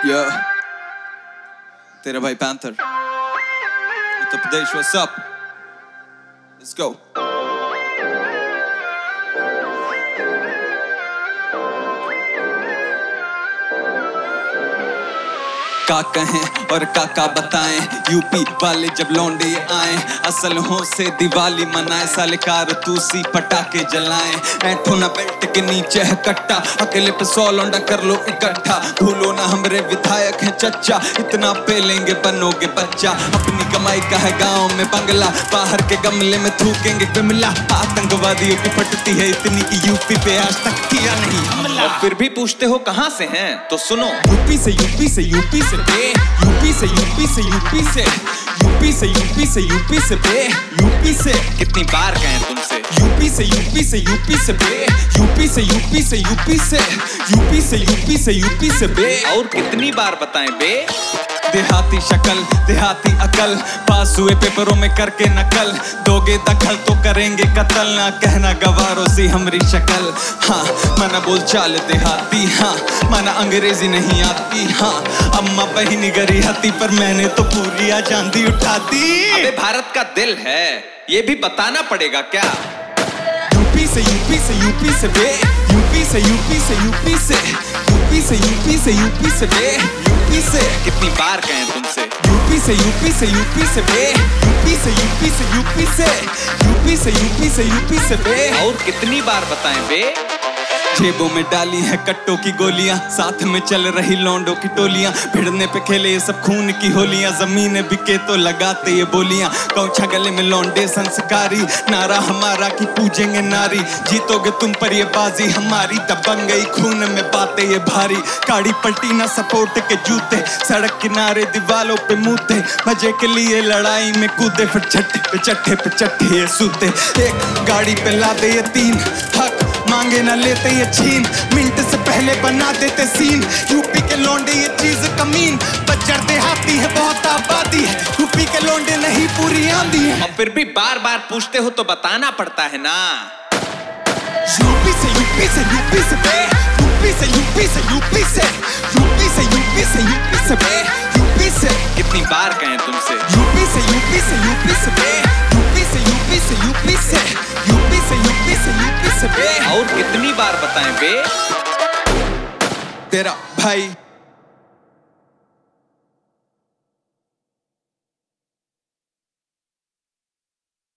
Yeah, तेरा भाई panther, Uttar Pradesh, what's up? Let's go. का कहें और का बताएं, यूपी वाले जब लौंडे आए, असल हो से दिवाली मनाए, साले कारतूसी पटाखे जलाएं, ऐठो ना बेल्ट के नीचे है कट्टा, अकेले पे 100 लौंडा कर लो इकट्ठा, भूलो ना हमरे विधायक हैं चच्चा, इतना पे लेंगे बनोगे बच्चा, अपनी कमाई का है गाँव में बंगला, बाहर के गमले में थूकेंगे बिमला, आतंकवादियों की फटती है इतनी कि यूपी पे आज तक किया नहीं हमला। और फिर भी पूछते हो कहाँ से हैं, तो सुनो, यूपी से यूपी से यूपी से बे, यूपी से यूपी से यूपी से, यूपी से यूपी से यूपी से बे, यूपी से कितनी बार कहें तुमसे, यूपी से यूपी से यूपी से बे, यूपी से यूपी से यूपी से, यूपी से यूपी से यूपी से बे, और कितनी बार बताएं बे। देहाती शक्ल देहाती अकल, पास हुए पेपरों में करके नकल, दोगे दखल तो करेंगे कत्ल, ना कहना गवारों सी हमरी शक्ल। हाँ मना बोल चाल देहाती, हाँ मना अंग्रेजी नहीं आती, हाँ अम्मा बहिनी गरी हती, पर मैंने तो पूरी आजादी उठा दी। अबे भारत का दिल है, ये भी बताना पड़ेगा क्या। यूपी से यूपी से यूपी से बे, यूपी से यूपी से यूपी से, यूपी से यूपी से यूपी से बे, यूपी से कितनी बार कहें तुमसे, यूपी से यूपी से यूपी से बे, यूपी से यूपी से यूपी से, यूपी से यूपी से यूपी से बे, और कितनी बार बताएं बे। जेबों में डाली है कट्टों की गोलियां, साथ में चल रही लौंडों की टोलियां, भिड़ने पे खेले ये सब खून की होलियां, जमीन बिके तो लगाते ये बोलियां, कौछा गले में लौंडे संस्कारी, नारा हमारा कि पूजेंगे नारी, जीतोगे तुम पर ये बाजी हमारी, दबंग गई खून में बातें ये भारी, गाड़ी पलटी ना सपोर्ट के जूते, सड़क किनारे दीवालों पे मूते, मजे के लिए लड़ाई में कूदे, फिर चट्टे पे चट्टे ये सूते, एक गाड़ी पे लादे ये 3, हक मांगे ना लेते ये छीन, मिनट से पहले बना देते सीन, यूपी के लौंडे ये चीज कमीन, बच्चर देहाती है बहुत आबादी है, यूपी के लौंडे नहीं पूरी आंधी है। और फिर भी बार बार पूछते हो तो बताना पड़ता है ना। यूपी से यूपी से यूपी से बे, यूपी से यूपी से यूपी से, यूपी से यूपी से यूपी से बे, यूपी से कितनी बार कहें तुमसे, यूपी से यूपी से यूपी से बे, यूपी से यूपी से यूपी से, यूपी से यूपी से यूपी से बे, और कितनी बार बताएं बे। तेरा भाई